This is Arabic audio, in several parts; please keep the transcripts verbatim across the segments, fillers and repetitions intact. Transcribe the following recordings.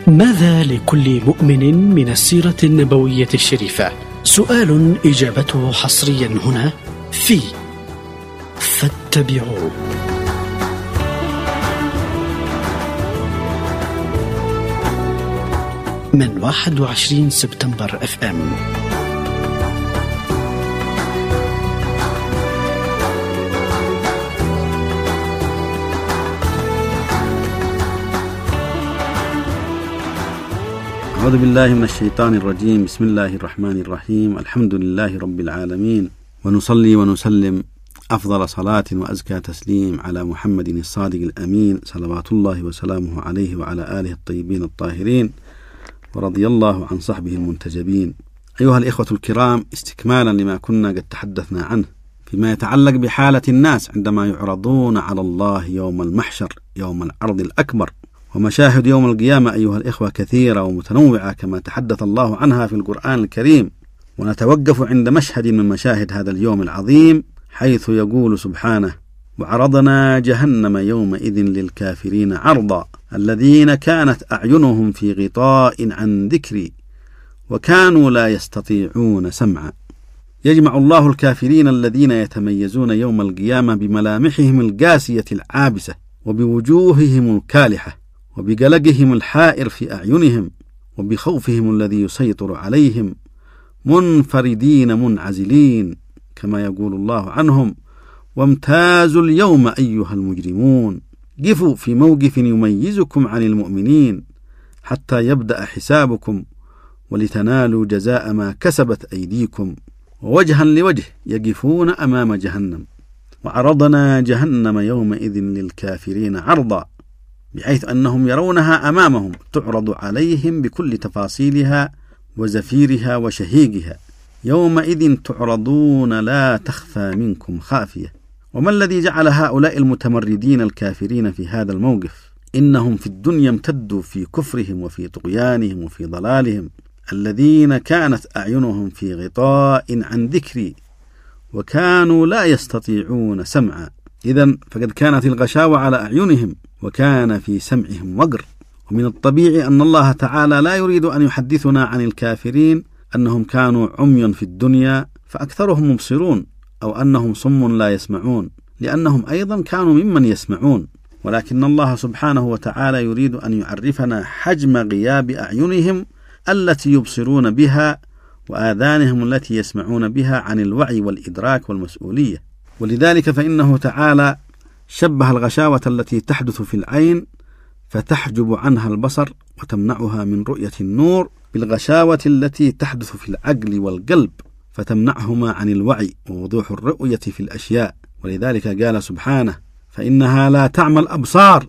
ماذا لكل مؤمن من السيرة النبوية الشريفة؟ سؤال إجابته حصريا هنا في فاتبعوه. من واحد وعشرين سبتمبر اف ام. أعوذ بالله من الشيطان الرجيم. بسم الله الرحمن الرحيم. الحمد لله رب العالمين، ونصلي ونسلم أفضل صلاة وأزكى تسليم على محمد الصادق الأمين، صلوات الله وسلامه عليه وعلى آله الطيبين الطاهرين، ورضي الله عن صحبه المنتجبين. أيها الإخوة الكرام، استكمالا لما كنا قد تحدثنا عنه فيما يتعلق بحالة الناس عندما يعرضون على الله يوم المحشر، يوم العرض الأكبر. ومشاهد يوم القيامة أيها الإخوة كثيرة ومتنوعة كما تحدث الله عنها في القرآن الكريم، ونتوقف عند مشهد من مشاهد هذا اليوم العظيم، حيث يقول سبحانه: وعرضنا جهنم يومئذ للكافرين عرضا الذين كانت أعينهم في غطاء عن ذكري وكانوا لا يستطيعون سمعا. يجمع الله الكافرين الذين يتميزون يوم القيامة بملامحهم القاسية العابسة، وبوجوههم الكالحة، وبقلقهم الحائر في أعينهم، وبخوفهم الذي يسيطر عليهم، منفردين منعزلين، كما يقول الله عنهم: وامتازوا اليوم أيها المجرمون. قفوا في موقف يميزكم عن المؤمنين حتى يبدأ حسابكم، ولتنالوا جزاء ما كسبت أيديكم. ووجها لوجه يقفون أمام جهنم. وعرضنا جهنم يومئذ للكافرين عرضا، بحيث أنهم يرونها أمامهم تعرض عليهم بكل تفاصيلها وزفيرها وشهيقها. يومئذ تعرضون لا تخفى منكم خافية. وما الذي جعل هؤلاء المتمردين الكافرين في هذا الموقف؟ إنهم في الدنيا امتدوا في كفرهم وفي طغيانهم وفي ضلالهم، الذين كانت أعينهم في غطاء عن ذكري وكانوا لا يستطيعون سمعا. إذن فقد كانت الغشاوة على أعينهم، وكان في سمعهم وقر. ومن الطبيعي أن الله تعالى لا يريد أن يحدثنا عن الكافرين أنهم كانوا عمي في الدنيا فأكثرهم مبصرون، أو أنهم صم لا يسمعون، لأنهم أيضا كانوا ممن يسمعون. ولكن الله سبحانه وتعالى يريد أن يعرفنا حجم غياب أعينهم التي يبصرون بها، وآذانهم التي يسمعون بها، عن الوعي والإدراك والمسؤولية. ولذلك فإنه تعالى شبه الغشاوة التي تحدث في العين فتحجب عنها البصر وتمنعها من رؤية النور بالغشاوة التي تحدث في العقل والقلب فتمنعهما عن الوعي ووضوح الرؤية في الأشياء. ولذلك قال سبحانه: فإنها لا تعمى الأبصار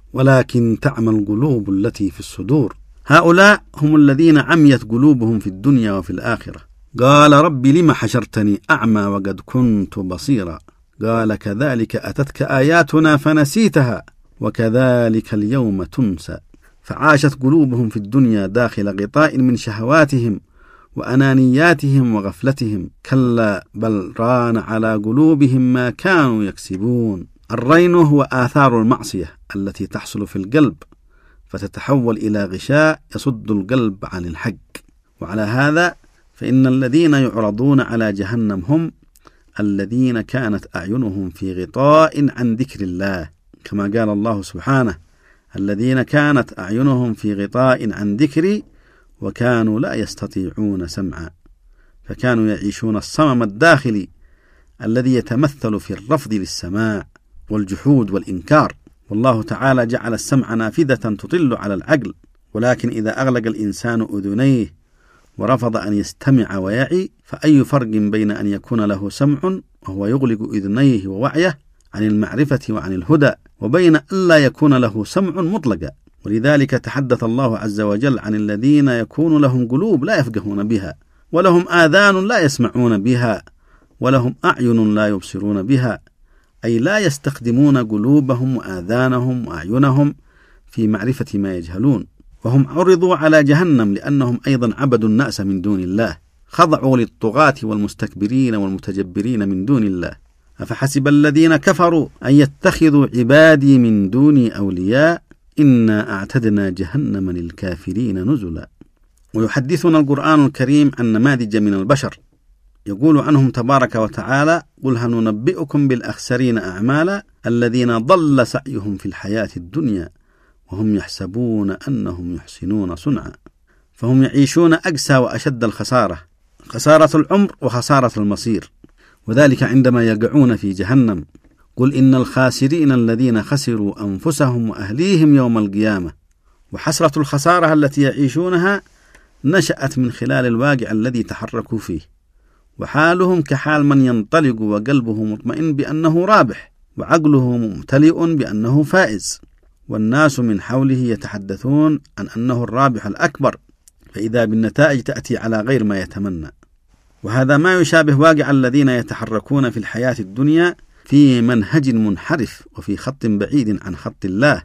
ولكن تعمى القلوب التي في الصدور. هؤلاء هم الذين عميت قلوبهم في الدنيا وفي الآخرة. قال: رب لم حشرتني أعمى وقد كنت بصيرا. قال: كذلك أتتك آياتنا فنسيتها وكذلك اليوم تنسى. فعاشت قلوبهم في الدنيا داخل غطاء من شهواتهم وأنانياتهم وغفلتهم. كلا بل ران على قلوبهم ما كانوا يكسبون. الرين هو آثار المعصية التي تحصل في القلب فتتحول إلى غشاء يصد القلب عن الحق. وعلى هذا فإن الذين يعرضون على جهنم هم الذين كانت أعينهم في غطاء عن ذكر الله، كما قال الله سبحانه: الذين كانت أعينهم في غطاء عن ذكري وكانوا لا يستطيعون سمعا. فكانوا يعيشون الصمم الداخلي الذي يتمثل في الرفض للسماع والجحود والإنكار. والله تعالى جعل السمع نافذة تطل على العقل، ولكن إذا أغلق الإنسان أذنيه ورفض أن يستمع ويعي، فأي فرق بين أن يكون له سمع وهو يغلق أذنيه ووعيه عن المعرفة وعن الهدى، وبين أن لا يكون له سمع مطلقا. ولذلك تحدث الله عز وجل عن الذين يكون لهم قلوب لا يفقهون بها، ولهم آذان لا يسمعون بها، ولهم أعين لا يبصرون بها، أي لا يستخدمون قلوبهم وآذانهم وأعينهم في معرفة ما يجهلون. وهم عرضوا على جهنم لأنهم أيضا عبدوا الناس من دون الله، خضعوا للطغاة والمستكبرين والمتجبرين من دون الله. أفحسب الذين كفروا أن يتخذوا عبادي من دوني أولياء إنا أعتدنا جهنم للكافرين نزلا. ويحدثنا القرآن الكريم عن نماذج من البشر يقول عنهم تبارك وتعالى: قل هل ننبئكم بالأخسرين أعمالا الذين ضل سعيهم في الحياة الدنيا وهم يحسبون أنهم يحسنون صنعا. فهم يعيشون أقسى وأشد الخسارة، خسارة العمر وخسارة المصير، وذلك عندما يقعون في جهنم. قل إن الخاسرين الذين خسروا أنفسهم وأهليهم يوم القيامة. وحسرة الخسارة التي يعيشونها نشأت من خلال الواقع الذي تحركوا فيه، وحالهم كحال من ينطلق وقلبه مطمئن بأنه رابح وعقله ممتلئ بأنه فائز، والناس من حوله يتحدثون عن أنه الرابح الأكبر، فإذا بالنتائج تأتي على غير ما يتمنى. وهذا ما يشابه واقع الذين يتحركون في الحياة الدنيا في منهج منحرف وفي خط بعيد عن خط الله،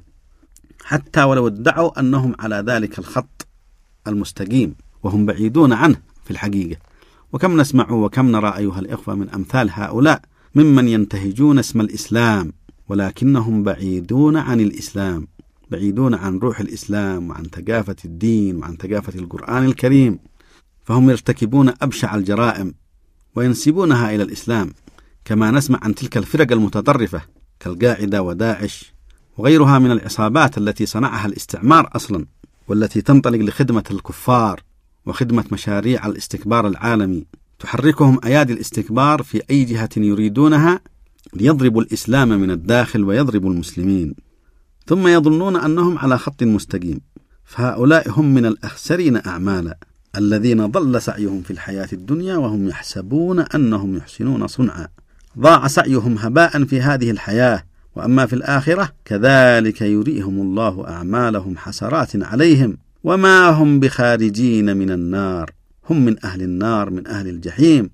حتى ولو ادعوا أنهم على ذلك الخط المستقيم وهم بعيدون عنه في الحقيقة. وكم نسمع وكم نرى أيها الإخوة من أمثال هؤلاء ممن ينتهجون اسم الإسلام ولكنهم بعيدون عن الإسلام، بعيدون عن روح الإسلام وعن ثقافة الدين وعن ثقافة القرآن الكريم، فهم يرتكبون أبشع الجرائم وينسبونها إلى الإسلام، كما نسمع عن تلك الفرق المتطرفة كالقاعدة وداعش وغيرها من العصابات التي صنعها الاستعمار أصلا، والتي تنطلق لخدمة الكفار وخدمة مشاريع الاستكبار العالمي، تحركهم أيادي الاستكبار في أي جهة يريدونها ليضربوا الإسلام من الداخل ويضربوا المسلمين، ثم يظنون أنهم على خط مستقيم. فهؤلاء هم من الأخسرين أعمالا الذين ضل سعيهم في الحياة الدنيا وهم يحسبون أنهم يحسنون صنعا. ضاع سعيهم هباء في هذه الحياة، وأما في الآخرة كذلك يريهم الله أعمالهم حسرات عليهم وما هم بخارجين من النار، هم من أهل النار، من أهل الجحيم.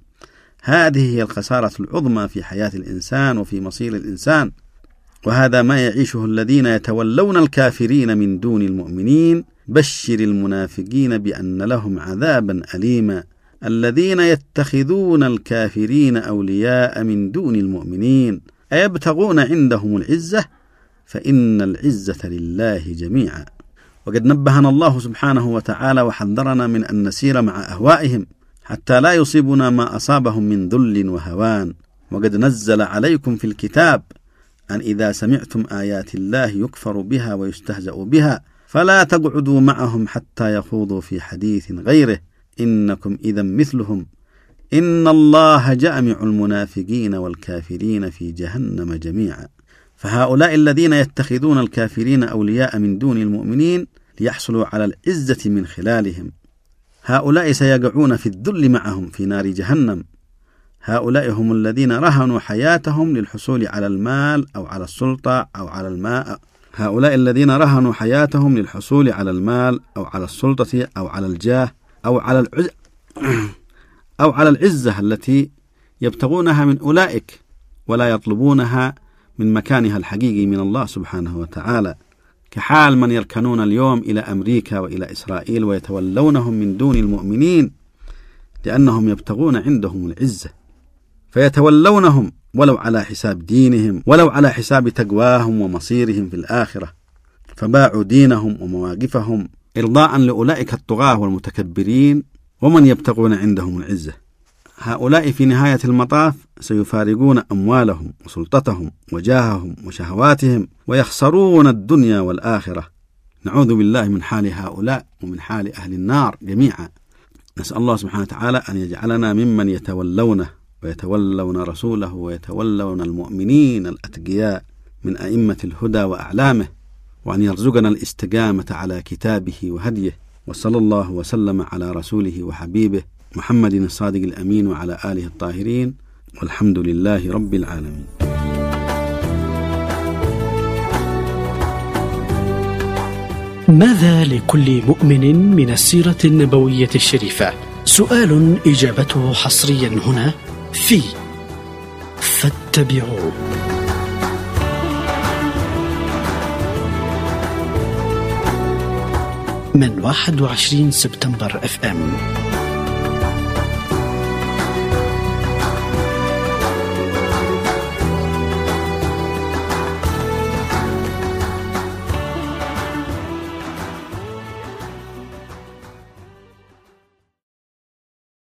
هذه هي الخسارة العظمى في حياة الإنسان وفي مصير الإنسان، وهذا ما يعيشه الذين يتولون الكافرين من دون المؤمنين. بشر المنافقين بأن لهم عذابا أليما الذين يتخذون الكافرين أولياء من دون المؤمنين أيبتغون عندهم العزة فإن العزة لله جميعا. وقد نبهنا الله سبحانه وتعالى وحذرنا من أن نسير مع أهوائهم حتى لا يصيبنا ما أصابهم من ذل وهوان. وقد نزل عليكم في الكتاب أن إذا سمعتم آيات الله يكفر بها ويستهزأ بها فلا تقعدوا معهم حتى يخوضوا في حديث غيره إنكم إذا مثلهم إن الله جامع المنافقين والكافرين في جهنم جميعا. فهؤلاء الذين يتخذون الكافرين أولياء من دون المؤمنين ليحصلوا على العزة من خلالهم، هؤلاء سيقعون في الذل معهم في نار جهنم. هؤلاء هم الذين رهنوا حياتهم للحصول على المال أو على السلطة أو على الماء هؤلاء الذين رهنوا حياتهم للحصول على المال أو على السلطة أو على الجاه أو على العز أو على العزة التي يبتغونها من أولئك ولا يطلبونها من مكانها الحقيقي من الله سبحانه وتعالى، كحال من يركنون اليوم إلى أمريكا وإلى إسرائيل ويتولونهم من دون المؤمنين لأنهم يبتغون عندهم العزة، فيتولونهم ولو على حساب دينهم ولو على حساب تقواهم ومصيرهم في الآخرة، فباعوا دينهم ومواقفهم إرضاء لأولئك الطغاة والمتكبرين ومن يبتغون عندهم العزة. هؤلاء في نهاية المطاف سيفارقون أموالهم وسلطتهم وجاههم وشهواتهم ويخسرون الدنيا والآخرة. نعوذ بالله من حال هؤلاء ومن حال أهل النار جميعا. نسأل الله سبحانه وتعالى أن يجعلنا ممن يتولونه ويتولون رسوله ويتولون المؤمنين الأتقياء من أئمة الهدى وأعلامه، وأن يرزقنا الاستقامة على كتابه وهديه. وصلى الله وسلم على رسوله وحبيبه محمد الصادق الأمين وعلى آله الطاهرين، والحمد لله رب العالمين. ماذا لكل مؤمن من السيرة النبوية الشريفة؟ سؤال إجابته حصريا هنا في فاتبعوه. من واحد وعشرين سبتمبر اف ام.